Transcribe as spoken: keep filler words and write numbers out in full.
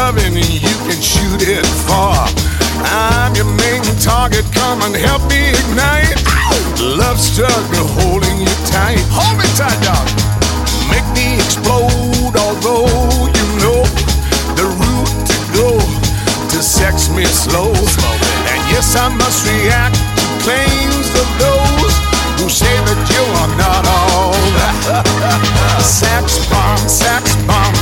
loving, you can shoot it far. I'm your main target, come and help me ignite. Love struck, holding you tight. Hold me tight, dog. Make me explode, although you know the route to go to sex me slow. And yes, I must react to claims of those who say that you are not all. Sex bomb, sex bomb,